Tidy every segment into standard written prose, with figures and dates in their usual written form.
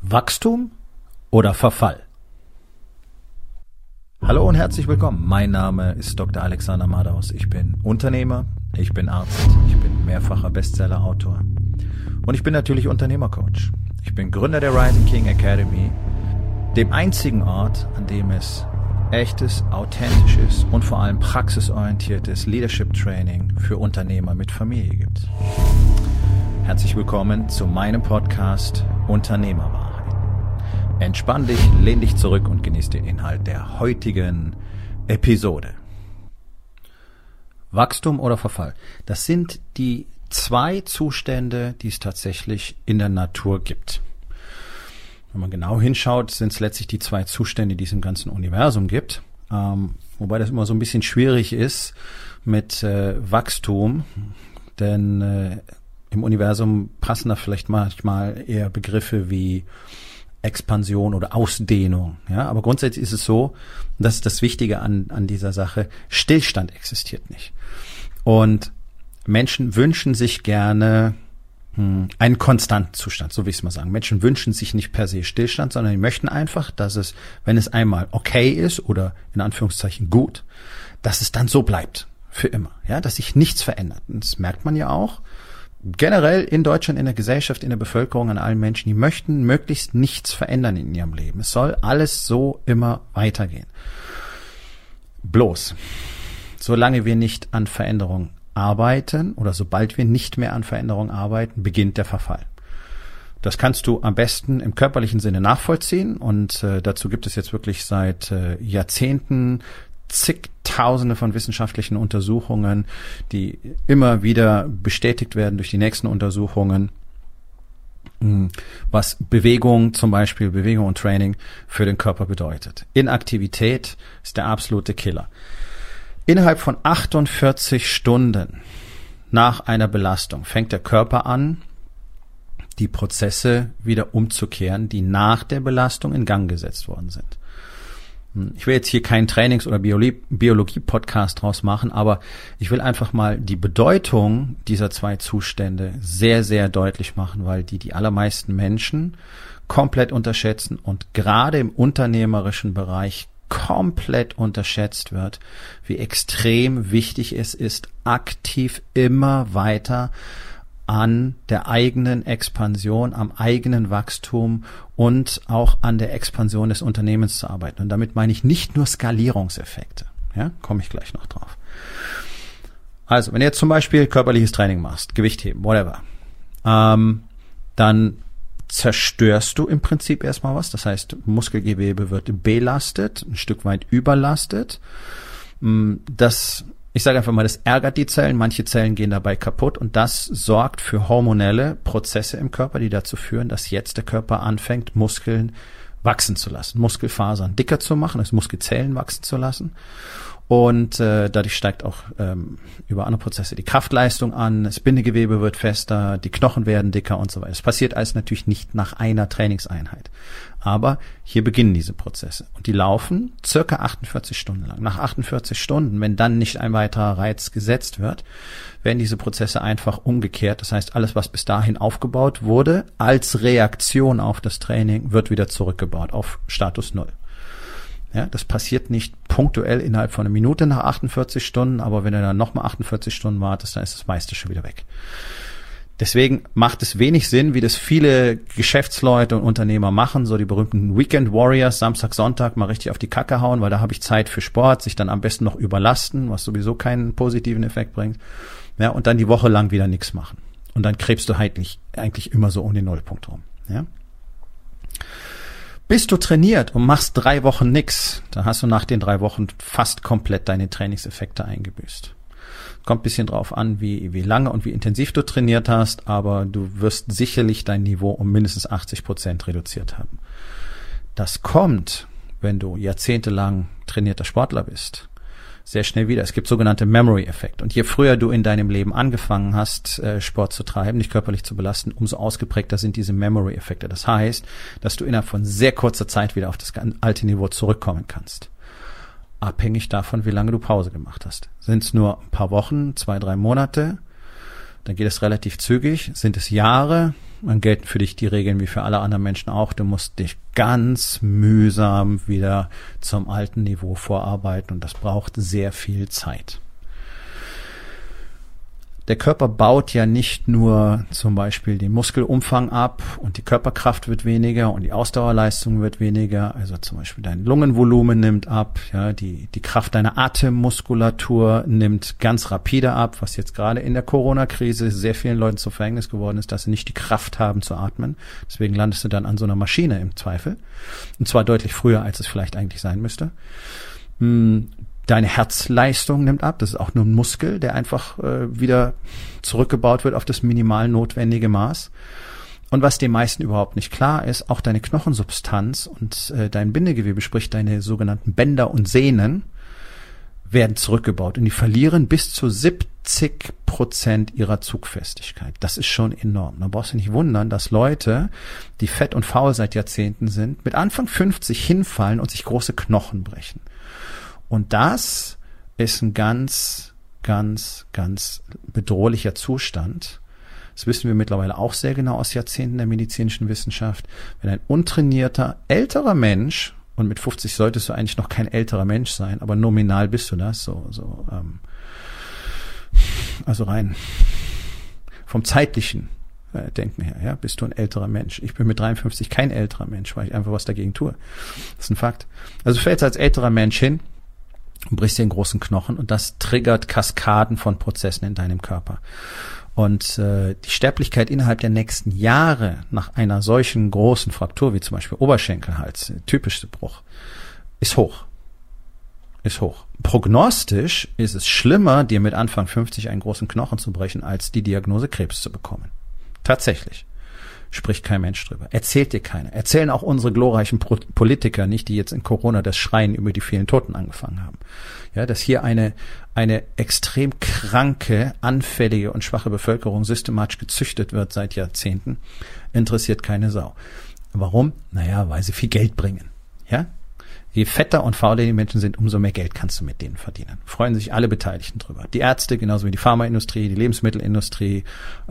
Wachstum oder Verfall? Hallo und herzlich willkommen. Mein Name ist Dr. Alexander Madaus. Ich bin Unternehmer, ich bin Arzt, ich bin mehrfacher Bestseller-Autor und ich bin natürlich Unternehmercoach. Ich bin Gründer der Rising King Academy, dem einzigen Ort, an dem es echtes, authentisches und vor allem praxisorientiertes Leadership Training für Unternehmer mit Familie gibt. Herzlich willkommen zu meinem Podcast Unternehmerwahrheit. Entspann dich, lehn dich zurück und genieß den Inhalt der heutigen Episode. Wachstum oder Verfall? Das sind die zwei Zustände, die es tatsächlich in der Natur gibt. Wenn man genau hinschaut, sind es letztlich die zwei Zustände, die es im ganzen Universum gibt. Wobei das immer so ein bisschen schwierig ist mit Wachstum, denn im Universum passen da vielleicht manchmal eher Begriffe wie Expansion oder Ausdehnung. Ja, aber grundsätzlich ist es so, das ist das Wichtige an dieser Sache, Stillstand existiert nicht. Und Menschen wünschen sich gerne einen konstanten Zustand, so will ich es mal sagen. Menschen wünschen sich nicht per se Stillstand, sondern die möchten einfach, dass es, wenn es einmal okay ist oder in Anführungszeichen gut, dass es dann so bleibt für immer. Ja, dass sich nichts verändert. Und das merkt man ja auch generell in Deutschland, in der Gesellschaft, in der Bevölkerung, an allen Menschen, die möchten möglichst nichts verändern in ihrem Leben. Es soll alles so immer weitergehen. Bloß, solange wir nicht an Veränderung arbeiten oder sobald wir nicht mehr an Veränderung arbeiten, beginnt der Verfall. Das kannst du am besten im körperlichen Sinne nachvollziehen und dazu gibt es jetzt wirklich seit Jahrzehnten zigtausende von wissenschaftlichen Untersuchungen, die immer wieder bestätigt werden durch die nächsten Untersuchungen, was Bewegung, zum Beispiel Bewegung und Training für den Körper bedeutet. Inaktivität ist der absolute Killer. Innerhalb von 48 Stunden nach einer Belastung fängt der Körper an, die Prozesse wieder umzukehren, die nach der Belastung in Gang gesetzt worden sind. Ich will jetzt hier keinen Trainings- oder Biologie-Podcast draus machen, aber ich will einfach mal die Bedeutung dieser zwei Zustände sehr, sehr deutlich machen, weil die allermeisten Menschen komplett unterschätzen und gerade im unternehmerischen Bereich komplett unterschätzt wird, wie extrem wichtig es ist, aktiv immer weiter an der eigenen Expansion, am eigenen Wachstum und auch an der Expansion des Unternehmens zu arbeiten. Und damit meine ich nicht nur Skalierungseffekte. Ja, komme ich gleich noch drauf. Also, wenn du jetzt zum Beispiel körperliches Training machst, Gewichtheben, whatever, dann zerstörst du im Prinzip erstmal was. Das heißt, Muskelgewebe wird belastet, ein Stück weit überlastet. Ich sage einfach mal, das ärgert die Zellen. Manche Zellen gehen dabei kaputt und das sorgt für hormonelle Prozesse im Körper, die dazu führen, dass jetzt der Körper anfängt, Muskeln wachsen zu lassen, Muskelfasern dicker zu machen, also Muskelzellen wachsen zu lassen. Und dadurch steigt auch über andere Prozesse die Kraftleistung an, das Bindegewebe wird fester, die Knochen werden dicker und so weiter. Das passiert alles natürlich nicht nach einer Trainingseinheit. Aber hier beginnen diese Prozesse und die laufen circa 48 Stunden lang. Nach 48 Stunden, wenn dann nicht ein weiterer Reiz gesetzt wird, werden diese Prozesse einfach umgekehrt. Das heißt, alles, was bis dahin aufgebaut wurde, als Reaktion auf das Training, wird wieder zurückgebaut auf Status Null. Ja, das passiert nicht punktuell innerhalb von einer Minute nach 48 Stunden, aber wenn du dann nochmal 48 Stunden wartest, dann ist das meiste schon wieder weg. Deswegen macht es wenig Sinn, wie das viele Geschäftsleute und Unternehmer machen, so die berühmten Weekend Warriors, Samstag, Sonntag mal richtig auf die Kacke hauen, weil da habe ich Zeit für Sport, sich dann am besten noch überlasten, was sowieso keinen positiven Effekt bringt. Ja, und dann die Woche lang wieder nichts machen. Und dann krebst du eigentlich immer so um den Nullpunkt rum. Ja. Bist du trainiert und machst 3 Wochen nix, dann hast du nach den 3 Wochen fast komplett deine Trainingseffekte eingebüßt. Kommt ein bisschen drauf an, wie lange und wie intensiv du trainiert hast, aber du wirst sicherlich dein Niveau um mindestens 80% reduziert haben. Das kommt, wenn du jahrzehntelang trainierter Sportler bist, sehr schnell wieder. Es gibt sogenannte Memory-Effekt. Und je früher du in deinem Leben angefangen hast, Sport zu treiben, dich körperlich zu belasten, umso ausgeprägter sind diese Memory-Effekte. Das heißt, dass du innerhalb von sehr kurzer Zeit wieder auf das alte Niveau zurückkommen kannst. Abhängig davon, wie lange du Pause gemacht hast. Sind es nur ein paar Wochen, 2, 3 Monate, dann geht es relativ zügig. Sind es Jahre, Dann gelten für dich die Regeln wie für alle anderen Menschen auch. Du musst dich ganz mühsam wieder zum alten Niveau vorarbeiten und das braucht sehr viel Zeit. Der Körper baut ja nicht nur zum Beispiel den Muskelumfang ab und die Körperkraft wird weniger und die Ausdauerleistung wird weniger, also zum Beispiel dein Lungenvolumen nimmt ab, ja, die Kraft deiner Atemmuskulatur nimmt ganz rapide ab, was jetzt gerade in der Corona-Krise sehr vielen Leuten zum Verhängnis geworden ist, dass sie nicht die Kraft haben zu atmen. Deswegen landest du dann an so einer Maschine im Zweifel. Und zwar deutlich früher, als es vielleicht eigentlich sein müsste. Deine Herzleistung nimmt ab. Das ist auch nur ein Muskel, der einfach wieder zurückgebaut wird auf das minimal notwendige Maß. Und was den meisten überhaupt nicht klar ist, auch deine Knochensubstanz und dein Bindegewebe, sprich deine sogenannten Bänder und Sehnen, werden zurückgebaut. Und die verlieren bis zu 70% ihrer Zugfestigkeit. Das ist schon enorm. Da brauchst du nicht wundern, dass Leute, die fett und faul seit Jahrzehnten sind, mit Anfang 50 hinfallen und sich große Knochen brechen. Und das ist ein ganz, ganz, ganz bedrohlicher Zustand. Das wissen wir mittlerweile auch sehr genau aus Jahrzehnten der medizinischen Wissenschaft. Wenn ein untrainierter, älterer Mensch, und mit 50 solltest du eigentlich noch kein älterer Mensch sein, aber nominal bist du das, also rein vom zeitlichen Denken her, ja, bist du ein älterer Mensch. Ich bin mit 53 kein älterer Mensch, weil ich einfach was dagegen tue. Das ist ein Fakt. Also du fällst als älterer Mensch hin und brichst den großen Knochen und das triggert Kaskaden von Prozessen in deinem Körper. Und die Sterblichkeit innerhalb der nächsten Jahre nach einer solchen großen Fraktur wie zum Beispiel Oberschenkelhals, typischste Bruch, ist hoch. Ist hoch. Prognostisch ist es schlimmer, dir mit Anfang 50 einen großen Knochen zu brechen, als die Diagnose Krebs zu bekommen. Tatsächlich. Spricht kein Mensch drüber. Erzählt dir keiner. Erzählen auch unsere glorreichen Politiker nicht, die jetzt in Corona das Schreien über die vielen Toten angefangen haben. Ja, dass hier eine extrem kranke, anfällige und schwache Bevölkerung systematisch gezüchtet wird seit Jahrzehnten, interessiert keine Sau. Warum? Naja, weil sie viel Geld bringen. Ja? Je fetter und fauler die Menschen sind, umso mehr Geld kannst du mit denen verdienen. Freuen sich alle Beteiligten drüber. Die Ärzte, genauso wie die Pharmaindustrie, die Lebensmittelindustrie,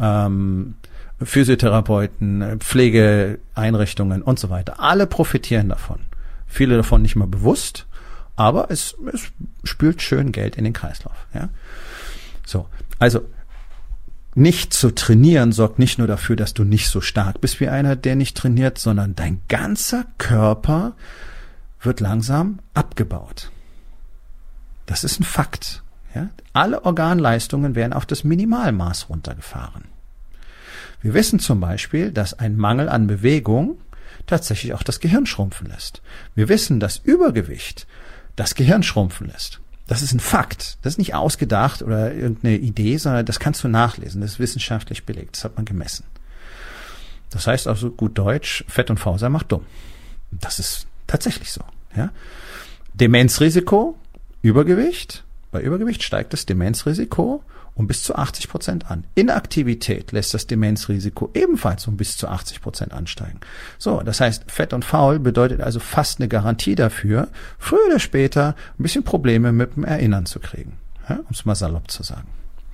Physiotherapeuten, Pflegeeinrichtungen und so weiter. Alle profitieren davon. Viele davon nicht mal bewusst, aber es spült schön Geld in den Kreislauf. Ja? So, also nicht zu trainieren sorgt nicht nur dafür, dass du nicht so stark bist wie einer, der nicht trainiert, sondern dein ganzer Körper wird langsam abgebaut. Das ist ein Fakt. Ja? Alle Organleistungen werden auf das Minimalmaß runtergefahren. Wir wissen zum Beispiel, dass ein Mangel an Bewegung tatsächlich auch das Gehirn schrumpfen lässt. Wir wissen, dass Übergewicht das Gehirn schrumpfen lässt. Das ist ein Fakt. Das ist nicht ausgedacht oder irgendeine Idee, sondern das kannst du nachlesen. Das ist wissenschaftlich belegt. Das hat man gemessen. Das heißt also gut Deutsch, fett und faul sein macht dumm. Das ist tatsächlich so. Ja? Demenzrisiko, Übergewicht. Bei Übergewicht steigt das Demenzrisiko um bis zu 80% an. Inaktivität lässt das Demenzrisiko ebenfalls um bis zu 80% ansteigen. So, das heißt, fett und faul bedeutet also fast eine Garantie dafür, früher oder später ein bisschen Probleme mit dem Erinnern zu kriegen. Ja, um es mal salopp zu sagen.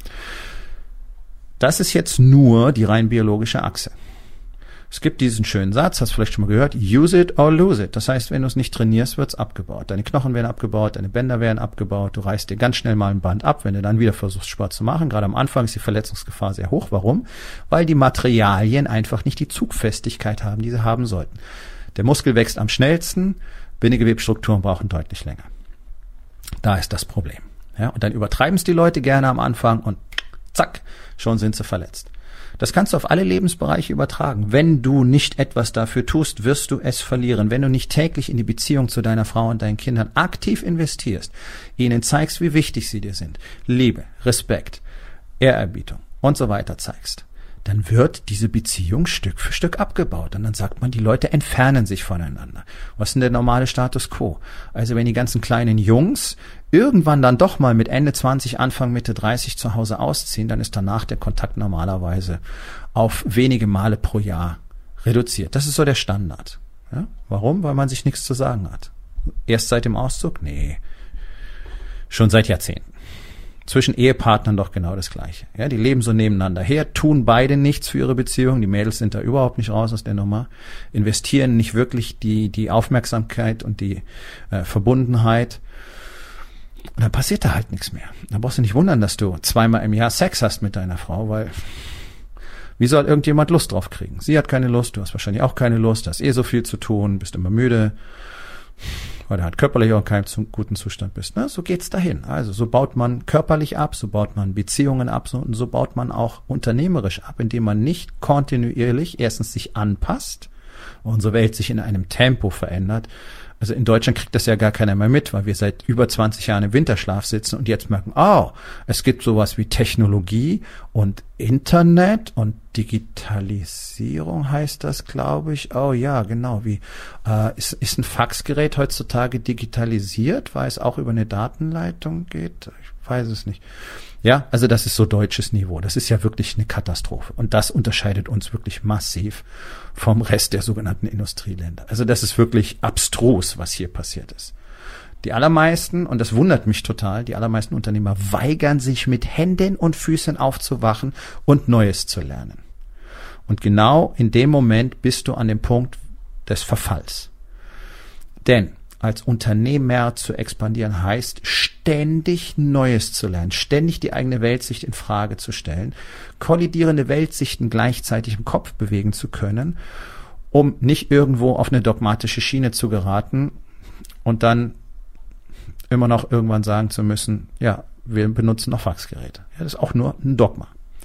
Das ist jetzt nur die rein biologische Achse. Es gibt diesen schönen Satz, hast du vielleicht schon mal gehört, use it or lose it. Das heißt, wenn du es nicht trainierst, wird es abgebaut. Deine Knochen werden abgebaut, deine Bänder werden abgebaut, du reißt dir ganz schnell mal ein Band ab, wenn du dann wieder versuchst, Sport zu machen. Gerade am Anfang ist die Verletzungsgefahr sehr hoch. Warum? Weil die Materialien einfach nicht die Zugfestigkeit haben, die sie haben sollten. Der Muskel wächst am schnellsten, Bindegewebsstrukturen brauchen deutlich länger. Da ist das Problem. Ja, und dann übertreiben es die Leute gerne am Anfang und zack, schon sind sie verletzt. Das kannst du auf alle Lebensbereiche übertragen. Wenn du nicht etwas dafür tust, wirst du es verlieren. Wenn du nicht täglich in die Beziehung zu deiner Frau und deinen Kindern aktiv investierst, ihnen zeigst, wie wichtig sie dir sind, Liebe, Respekt, Ehrerbietung und so weiter zeigst, dann wird diese Beziehung Stück für Stück abgebaut. Und dann sagt man, die Leute entfernen sich voneinander. Was ist denn der normale Status quo? Also wenn die ganzen kleinen Jungs irgendwann dann doch mal mit Ende 20, Anfang Mitte 30 zu Hause ausziehen, dann ist danach der Kontakt normalerweise auf wenige Male pro Jahr reduziert. Das ist so der Standard. Ja? Warum? Weil man sich nichts zu sagen hat. Erst seit dem Auszug? Nee. Schon seit Jahrzehnten. zwischen Ehepartnern doch genau das Gleiche. Ja, die leben so nebeneinander her, tun beide nichts für ihre Beziehung. Die Mädels sind da überhaupt nicht raus aus der Nummer, investieren nicht wirklich die Aufmerksamkeit und die Verbundenheit. Und dann passiert da halt nichts mehr. Da brauchst du nicht wundern, dass du 2-mal im Jahr Sex hast mit deiner Frau, weil wie soll irgendjemand Lust drauf kriegen? Sie hat keine Lust, du hast wahrscheinlich auch keine Lust, hast so viel zu tun, bist immer müde, weil du halt körperlich auch in keinem guten Zustand bist. Ne? So geht's dahin. Also so baut man körperlich ab, so baut man Beziehungen ab und so baut man auch unternehmerisch ab, indem man nicht kontinuierlich erstens sich anpasst, unsere Welt sich in einem Tempo verändert. Also in Deutschland kriegt das ja gar keiner mehr mit, weil wir seit über 20 Jahren im Winterschlaf sitzen und jetzt merken, es gibt sowas wie Technologie und Internet und Digitalisierung heißt das, glaube ich. Oh ja, genau. Ist ein Faxgerät heutzutage digitalisiert, weil es auch über eine Datenleitung geht? Ich weiß es nicht. Ja, also das ist so deutsches Niveau. Das ist ja wirklich eine Katastrophe. Und das unterscheidet uns wirklich massiv vom Rest der sogenannten Industrieländer. Also das ist wirklich abstrus, was hier passiert ist. Die allermeisten, und das wundert mich total, die allermeisten Unternehmer weigern sich mit Händen und Füßen aufzuwachen und Neues zu lernen. Und genau in dem Moment bist du an dem Punkt des Verfalls. Denn als Unternehmer zu expandieren heißt, ständig Neues zu lernen, ständig die eigene Weltsicht in Frage zu stellen, kollidierende Weltsichten gleichzeitig im Kopf bewegen zu können, um nicht irgendwo auf eine dogmatische Schiene zu geraten und dann immer noch irgendwann sagen zu müssen, ja, wir benutzen noch Faxgeräte. Ja, das ist auch nur ein Dogma.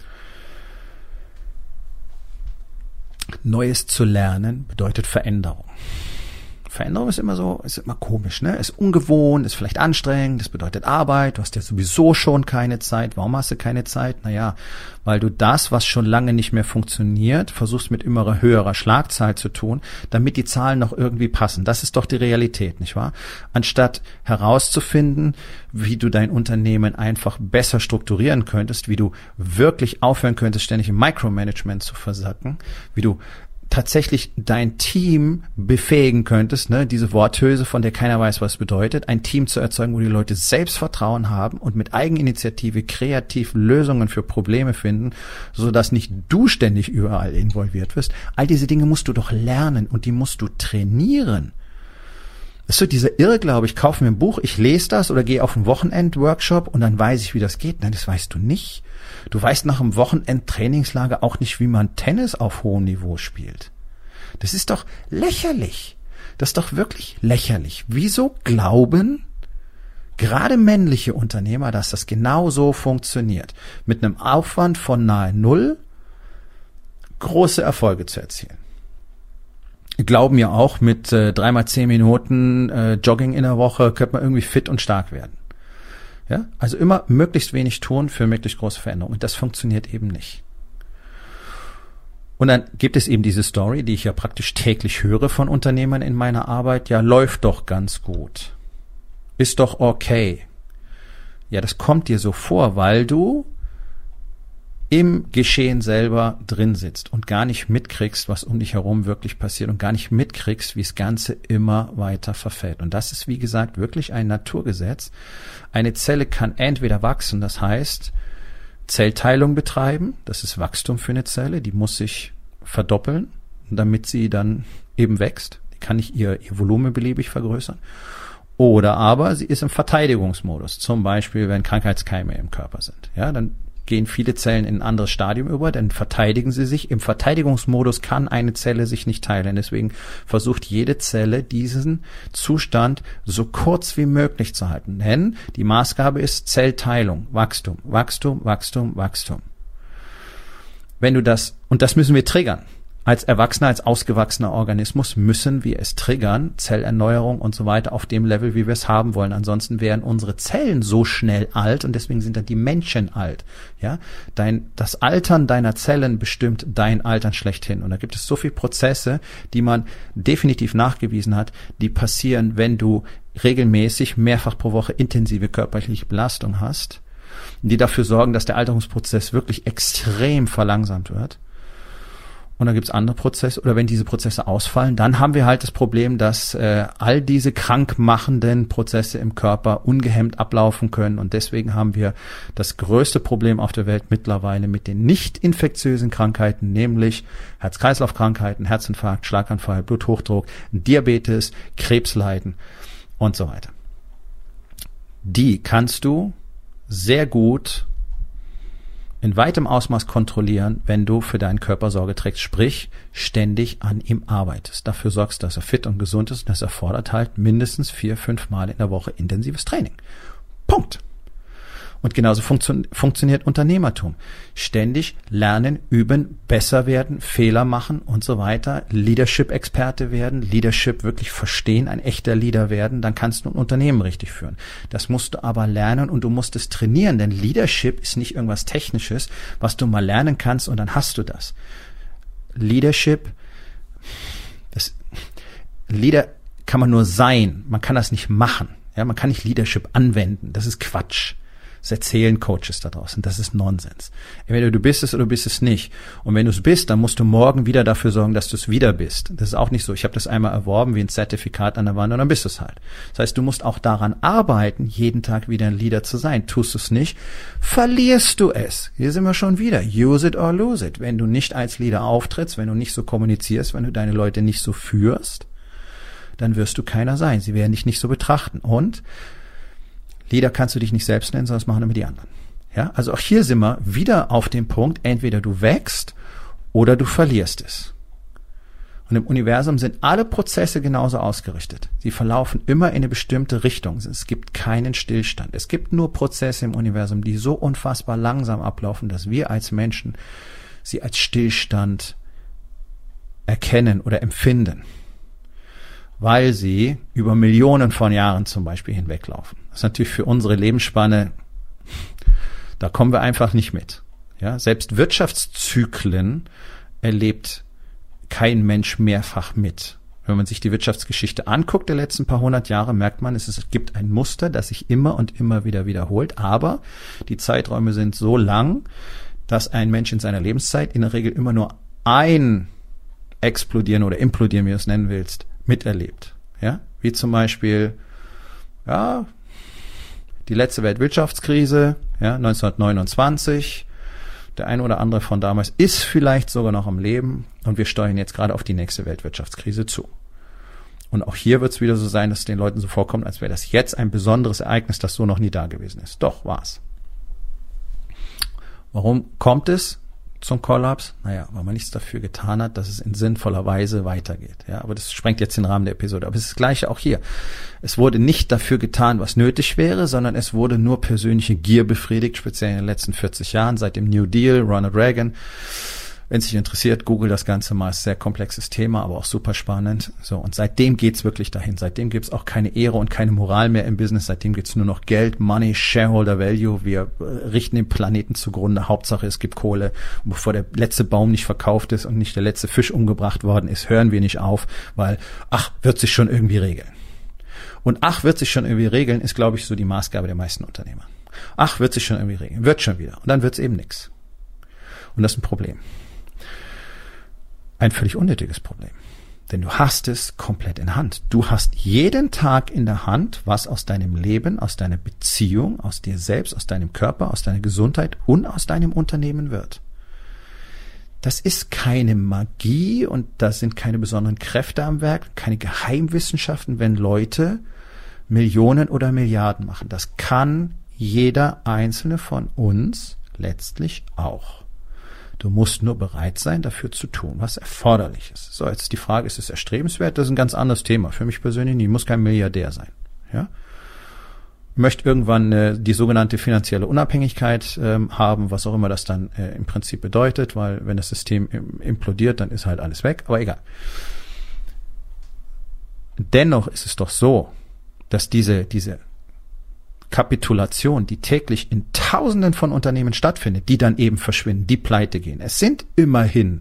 Neues zu lernen bedeutet Veränderung. Veränderung ist immer komisch, ne? Ist ungewohnt, ist vielleicht anstrengend, das bedeutet Arbeit, du hast ja sowieso schon keine Zeit. Warum hast du keine Zeit? Naja, weil du das, was schon lange nicht mehr funktioniert, versuchst mit immer höherer Schlagzahl zu tun, damit die Zahlen noch irgendwie passen. Das ist doch die Realität, nicht wahr? Anstatt herauszufinden, wie du dein Unternehmen einfach besser strukturieren könntest, wie du wirklich aufhören könntest, ständig im Micromanagement zu versacken, wie du tatsächlich dein Team befähigen könntest, ne, diese Worthülse, von der keiner weiß, was es bedeutet, ein Team zu erzeugen, wo die Leute Selbstvertrauen haben und mit Eigeninitiative kreativ Lösungen für Probleme finden, sodass nicht du ständig überall involviert wirst. All diese Dinge musst du doch lernen und die musst du trainieren. Das ist so dieser Irrglaube, ich kaufe mir ein Buch, ich lese das oder gehe auf einen Wochenend-Workshop und dann weiß ich, wie das geht. Nein, das weißt du nicht. Du weißt nach einem Wochenend-Trainingslager auch nicht, wie man Tennis auf hohem Niveau spielt. Das ist doch lächerlich. Das ist doch wirklich lächerlich. Wieso glauben gerade männliche Unternehmer, dass das genau so funktioniert? Mit einem Aufwand von nahe Null große Erfolge zu erzielen. Glauben ja auch, mit 3x10 Minuten Jogging in der Woche könnte man irgendwie fit und stark werden. Ja, also immer möglichst wenig tun für möglichst große Veränderungen. Und das funktioniert eben nicht. Und dann gibt es eben diese Story, die ich ja praktisch täglich höre von Unternehmern in meiner Arbeit. Ja, läuft doch ganz gut. Ist doch okay. Ja, das kommt dir so vor, weil du im Geschehen selber drin sitzt und gar nicht mitkriegst, was um dich herum wirklich passiert und gar nicht mitkriegst, wie das Ganze immer weiter verfällt. Und das ist, wie gesagt, wirklich ein Naturgesetz. Eine Zelle kann entweder wachsen, das heißt Zellteilung betreiben, das ist Wachstum für eine Zelle, die muss sich verdoppeln, damit sie dann eben wächst. Die kann nicht ihr Volumen beliebig vergrößern. Oder aber sie ist im Verteidigungsmodus, zum Beispiel, wenn Krankheitskeime im Körper sind. Ja, dann gehen viele Zellen in ein anderes Stadium über, dann verteidigen sie sich. Im Verteidigungsmodus kann eine Zelle sich nicht teilen. Deswegen versucht jede Zelle, diesen Zustand so kurz wie möglich zu halten. Denn die Maßgabe ist Zellteilung, Wachstum, Wachstum, Wachstum, Wachstum. Wenn du das, und das müssen wir triggern. Als Erwachsener, als ausgewachsener Organismus müssen wir es triggern, Zellerneuerung und so weiter auf dem Level, wie wir es haben wollen. Ansonsten wären unsere Zellen so schnell alt und deswegen sind dann die Menschen alt. Ja, das Altern deiner Zellen bestimmt dein Altern schlechthin. Und da gibt es so viele Prozesse, die man definitiv nachgewiesen hat, die passieren, wenn du regelmäßig mehrfach pro Woche intensive körperliche Belastung hast, die dafür sorgen, dass der Alterungsprozess wirklich extrem verlangsamt wird. Und dann gibt's andere Prozesse, oder wenn diese Prozesse ausfallen, dann haben wir halt das Problem, dass all diese krankmachenden Prozesse im Körper ungehemmt ablaufen können. Und deswegen haben wir das größte Problem auf der Welt mittlerweile mit den nicht infektiösen Krankheiten, nämlich Herz-Kreislauf-Krankheiten, Herzinfarkt, Schlaganfall, Bluthochdruck, Diabetes, Krebsleiden und so weiter. Die kannst du sehr gut in weitem Ausmaß kontrollieren, wenn du für deinen Körper Sorge trägst, sprich ständig an ihm arbeitest. Dafür sorgst, dass er fit und gesund ist, und das erfordert halt mindestens 4-5 Mal in der Woche intensives Training. Punkt. Und genauso funktioniert Unternehmertum. Ständig lernen, üben, besser werden, Fehler machen und so weiter. Leadership-Experte werden, Leadership wirklich verstehen, ein echter Leader werden, dann kannst du ein Unternehmen richtig führen. Das musst du aber lernen und du musst es trainieren, denn Leadership ist nicht irgendwas Technisches, was du mal lernen kannst und dann hast du das. Leader kann man nur sein, man kann das nicht machen. Ja, man kann nicht Leadership anwenden, das ist Quatsch. Das erzählen Coaches da draußen. Das ist Nonsens. Entweder du bist es oder du bist es nicht. Und wenn du es bist, dann musst du morgen wieder dafür sorgen, dass du es wieder bist. Das ist auch nicht so. Ich habe das einmal erworben wie ein Zertifikat an der Wand und dann bist du es halt. Das heißt, du musst auch daran arbeiten, jeden Tag wieder ein Leader zu sein. Tust du es nicht, verlierst du es. Hier sind wir schon wieder. Use it or lose it. Wenn du nicht als Leader auftrittst, wenn du nicht so kommunizierst, wenn du deine Leute nicht so führst, dann wirst du keiner sein. Sie werden dich nicht so betrachten. Und Leader kannst du dich nicht selbst nennen, sondern das machen immer die anderen. Ja, also auch hier sind wir wieder auf dem Punkt, entweder du wächst oder du verlierst es. Und im Universum sind alle Prozesse genauso ausgerichtet. Sie verlaufen immer in eine bestimmte Richtung. Es gibt keinen Stillstand. Es gibt nur Prozesse im Universum, die so unfassbar langsam ablaufen, dass wir als Menschen sie als Stillstand erkennen oder empfinden, weil sie über Millionen von Jahren zum Beispiel hinweglaufen. Das ist natürlich für unsere Lebensspanne, da kommen wir einfach nicht mit. Ja, selbst Wirtschaftszyklen erlebt kein Mensch mehrfach mit. Wenn man sich die Wirtschaftsgeschichte anguckt der letzten paar hundert Jahre, merkt man, es gibt ein Muster, das sich immer und immer wieder wiederholt, aber die Zeiträume sind so lang, dass ein Mensch in seiner Lebenszeit in der Regel immer nur ein Explodieren oder Implodieren, wie du es nennen willst, miterlebt. Ja, wie zum Beispiel, ja, die letzte Weltwirtschaftskrise, ja, 1929. Der eine oder andere von damals ist vielleicht sogar noch am Leben und wir steuern jetzt gerade auf die nächste Weltwirtschaftskrise zu. Und auch hier wird es wieder so sein, dass es den Leuten so vorkommt, als wäre das jetzt ein besonderes Ereignis, das so noch nie da gewesen ist. Doch, war's. Warum kommt es zum Kollaps? Naja, weil man nichts dafür getan hat, dass es in sinnvoller Weise weitergeht. Ja, aber das sprengt jetzt den Rahmen der Episode. Aber es ist das Gleiche auch hier. Es wurde nicht dafür getan, was nötig wäre, sondern es wurde nur persönliche Gier befriedigt, speziell in den letzten 40 Jahren, seit dem New Deal, Ronald Reagan. Wenn es dich interessiert, google das Ganze mal. Ist ein sehr komplexes Thema, aber auch super spannend. So, und seitdem geht's wirklich dahin. Seitdem gibt's auch keine Ehre und keine Moral mehr im Business. Seitdem gibt's nur noch Geld, Money, Shareholder Value. Wir richten den Planeten zugrunde. Hauptsache, es gibt Kohle. Und bevor der letzte Baum nicht verkauft ist und nicht der letzte Fisch umgebracht worden ist, hören wir nicht auf, weil, wird sich schon irgendwie regeln. Und wird sich schon irgendwie regeln, ist, glaube ich, so die Maßgabe der meisten Unternehmer. Wird sich schon irgendwie regeln. Wird schon wieder. Und dann wird's eben nix. Und das ist ein Problem. Ein völlig unnötiges Problem. Denn du hast es komplett in Hand. Du hast jeden Tag in der Hand, was aus deinem Leben, aus deiner Beziehung, aus dir selbst, aus deinem Körper, aus deiner Gesundheit und aus deinem Unternehmen wird. Das ist keine Magie und da sind keine besonderen Kräfte am Werk, keine Geheimwissenschaften, wenn Leute Millionen oder Milliarden machen. Das kann jeder einzelne von uns letztlich auch. Du musst nur bereit sein, dafür zu tun, was erforderlich ist. So, jetzt die Frage, ist es erstrebenswert? Das ist ein ganz anderes Thema. Für mich persönlich nicht. Ich muss kein Milliardär sein. Ja? Ich möchte irgendwann die sogenannte finanzielle Unabhängigkeit haben, was auch immer das dann im Prinzip bedeutet, weil wenn das System implodiert, dann ist halt alles weg. Aber egal. Dennoch ist es doch so, dass diese Kapitulation, die täglich in Tausenden von Unternehmen stattfindet, die dann eben verschwinden, die pleite gehen. Es sind immerhin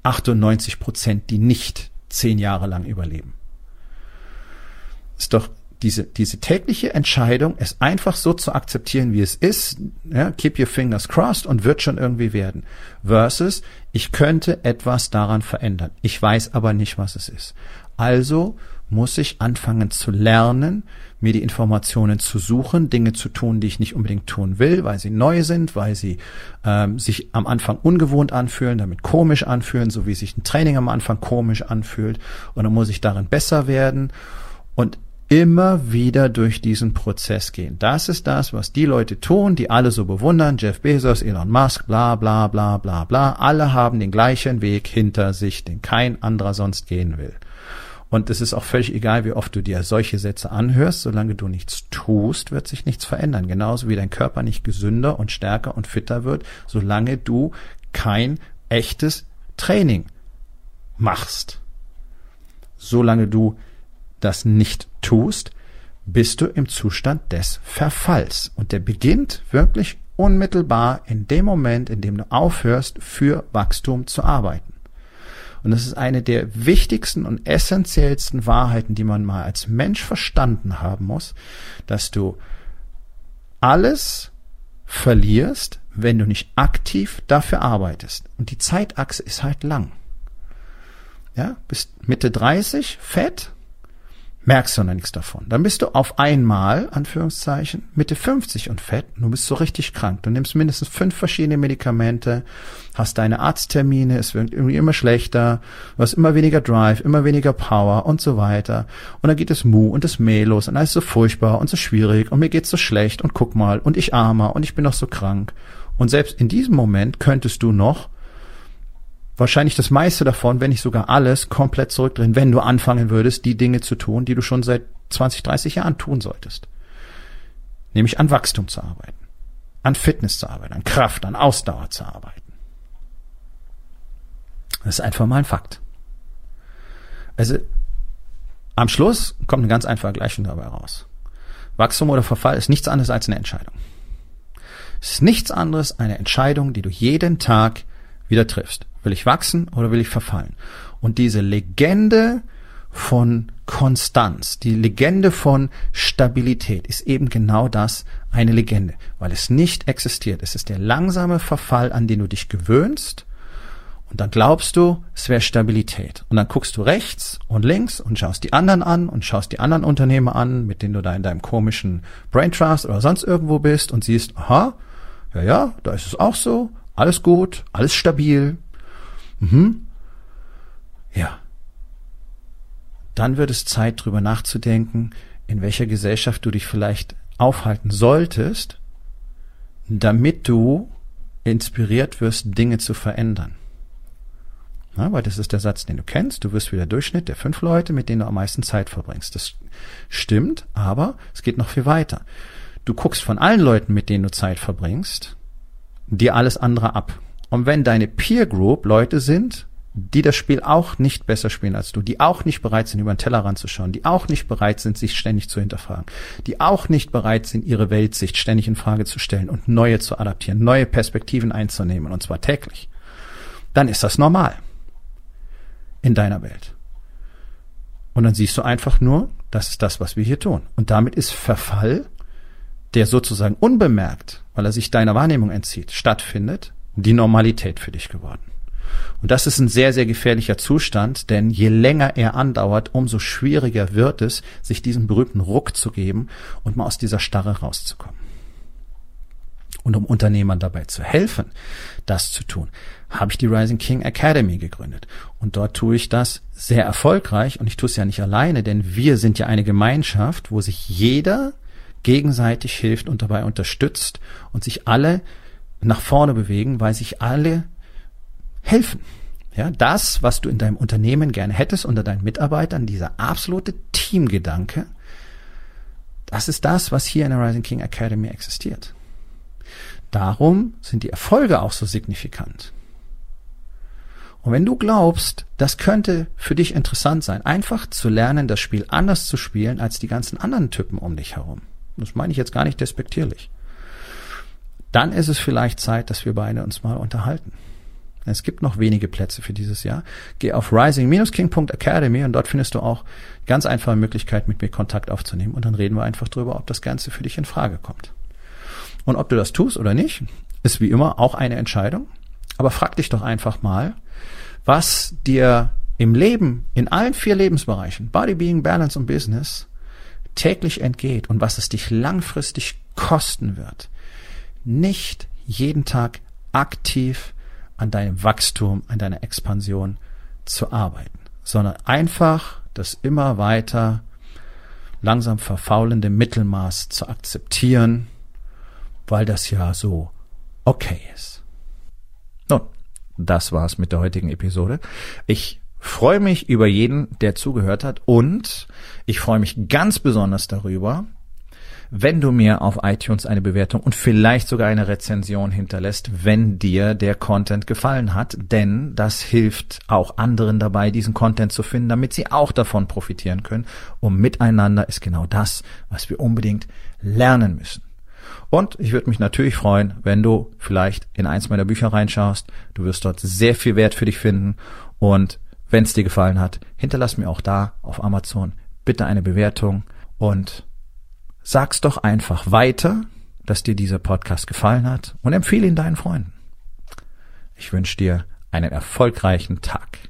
98%, die nicht 10 Jahre lang überleben. Ist doch diese tägliche Entscheidung, es einfach so zu akzeptieren, wie es ist, ja, keep your fingers crossed und wird schon irgendwie werden, versus ich könnte etwas daran verändern. Ich weiß aber nicht, was es ist. Also muss ich anfangen zu lernen, mir die Informationen zu suchen, Dinge zu tun, die ich nicht unbedingt tun will, weil sie neu sind, weil sie sich am Anfang ungewohnt anfühlen, damit komisch anfühlen, so wie sich ein Training am Anfang komisch anfühlt. Und dann muss ich darin besser werden und immer wieder durch diesen Prozess gehen. Das ist das, was die Leute tun, die alle so bewundern. Jeff Bezos, Elon Musk, bla bla bla bla bla. Alle haben den gleichen Weg hinter sich, den kein anderer sonst gehen will. Und es ist auch völlig egal, wie oft du dir solche Sätze anhörst. Solange du nichts tust, wird sich nichts verändern. Genauso wie dein Körper nicht gesünder und stärker und fitter wird, solange du kein echtes Training machst. Solange du das nicht tust, bist du im Zustand des Verfalls. Und der beginnt wirklich unmittelbar in dem Moment, in dem du aufhörst, für Wachstum zu arbeiten. Und das ist eine der wichtigsten und essentiellsten Wahrheiten, die man mal als Mensch verstanden haben muss, dass du alles verlierst, wenn du nicht aktiv dafür arbeitest. Und die Zeitachse ist halt lang. Ja, bist Mitte 30, fett, merkst du noch nichts davon. Dann bist du auf einmal, Anführungszeichen, Mitte 50 und fett, du bist so richtig krank. Du nimmst mindestens 5 verschiedene Medikamente, hast deine Arzttermine, es wird irgendwie immer schlechter, du hast immer weniger Drive, immer weniger Power und so weiter. Und dann geht das Mu und das Meh los und alles so furchtbar und so schwierig und mir geht's so schlecht und guck mal und ich armer und ich bin noch so krank. Und selbst in diesem Moment könntest du noch wahrscheinlich das meiste davon, wenn nicht sogar alles, komplett zurückdrehen, wenn du anfangen würdest, die Dinge zu tun, die du schon seit 20, 30 Jahren tun solltest. Nämlich an Wachstum zu arbeiten, an Fitness zu arbeiten, an Kraft, an Ausdauer zu arbeiten. Das ist einfach mal ein Fakt. Also am Schluss kommt eine ganz einfache Gleichung dabei raus. Wachstum oder Verfall ist nichts anderes als eine Entscheidung. Es ist nichts anderes eine Entscheidung, die du jeden Tag wieder triffst. Will ich wachsen oder will ich verfallen? Und diese Legende von Konstanz, die Legende von Stabilität ist eben genau das, eine Legende, weil es nicht existiert. Es ist der langsame Verfall, an den du dich gewöhnst und dann glaubst du, es wäre Stabilität. Und dann guckst du rechts und links und schaust die anderen an und schaust die anderen Unternehmer an, mit denen du da in deinem komischen Brain Trust oder sonst irgendwo bist und siehst, aha, ja, da ist es auch so, alles gut, alles stabil. Ja. Dann wird es Zeit, drüber nachzudenken, in welcher Gesellschaft du dich vielleicht aufhalten solltest, damit du inspiriert wirst, Dinge zu verändern. Ja, weil das ist der Satz, den du kennst. Du wirst wie der Durchschnitt der 5 Leute, mit denen du am meisten Zeit verbringst. Das stimmt, aber es geht noch viel weiter. Du guckst von allen Leuten, mit denen du Zeit verbringst, dir alles andere ab. Und wenn deine Peer Group Leute sind, die das Spiel auch nicht besser spielen als du, die auch nicht bereit sind, über den Tellerrand zu schauen, die auch nicht bereit sind, sich ständig zu hinterfragen, die auch nicht bereit sind, ihre Weltsicht ständig in Frage zu stellen und neue zu adaptieren, neue Perspektiven einzunehmen, und zwar täglich, dann ist das normal in deiner Welt. Und dann siehst du einfach nur, das ist das, was wir hier tun. Und damit ist Verfall, der sozusagen unbemerkt, weil er sich deiner Wahrnehmung entzieht, stattfindet, die Normalität für dich geworden. Und das ist ein sehr, sehr gefährlicher Zustand, denn je länger er andauert, umso schwieriger wird es, sich diesen berühmten Ruck zu geben und mal aus dieser Starre rauszukommen. Und um Unternehmern dabei zu helfen, das zu tun, habe ich die Rising King Academy gegründet. Und dort tue ich das sehr erfolgreich, und ich tue es ja nicht alleine, denn wir sind ja eine Gemeinschaft, wo sich jeder gegenseitig hilft und dabei unterstützt und sich alle nach vorne bewegen, weil sich alle helfen. Ja, das, was du in deinem Unternehmen gerne hättest unter deinen Mitarbeitern, dieser absolute Teamgedanke, das ist das, was hier in der Rising King Academy existiert. Darum sind die Erfolge auch so signifikant. Und wenn du glaubst, das könnte für dich interessant sein, einfach zu lernen, das Spiel anders zu spielen als die ganzen anderen Typen um dich herum, das meine ich jetzt gar nicht despektierlich, dann ist es vielleicht Zeit, dass wir beide uns mal unterhalten. Es gibt noch wenige Plätze für dieses Jahr. Geh auf rising-king.academy und dort findest du auch ganz einfache Möglichkeit, mit mir Kontakt aufzunehmen. Und dann reden wir einfach drüber, ob das Ganze für dich in Frage kommt. Und ob du das tust oder nicht, ist wie immer auch eine Entscheidung. Aber frag dich doch einfach mal, was dir im Leben, in allen 4 Lebensbereichen, Body, Being, Balance und Business, täglich entgeht und was es dich langfristig kosten wird, nicht jeden Tag aktiv an deinem Wachstum, an deiner Expansion zu arbeiten, sondern einfach das immer weiter langsam verfaulende Mittelmaß zu akzeptieren, weil das ja so okay ist. Nun, das war's mit der heutigen Episode. Ich freue mich über jeden, der zugehört hat, und ich freue mich ganz besonders darüber, wenn du mir auf iTunes eine Bewertung und vielleicht sogar eine Rezension hinterlässt, wenn dir der Content gefallen hat, denn das hilft auch anderen dabei, diesen Content zu finden, damit sie auch davon profitieren können. Und miteinander ist genau das, was wir unbedingt lernen müssen. Und ich würde mich natürlich freuen, wenn du vielleicht in eins meiner Bücher reinschaust. Du wirst dort sehr viel Wert für dich finden, und wenn es dir gefallen hat, hinterlass mir auch da auf Amazon bitte eine Bewertung und sag's doch einfach weiter, dass dir dieser Podcast gefallen hat, und empfehle ihn deinen Freunden. Ich wünsche dir einen erfolgreichen Tag.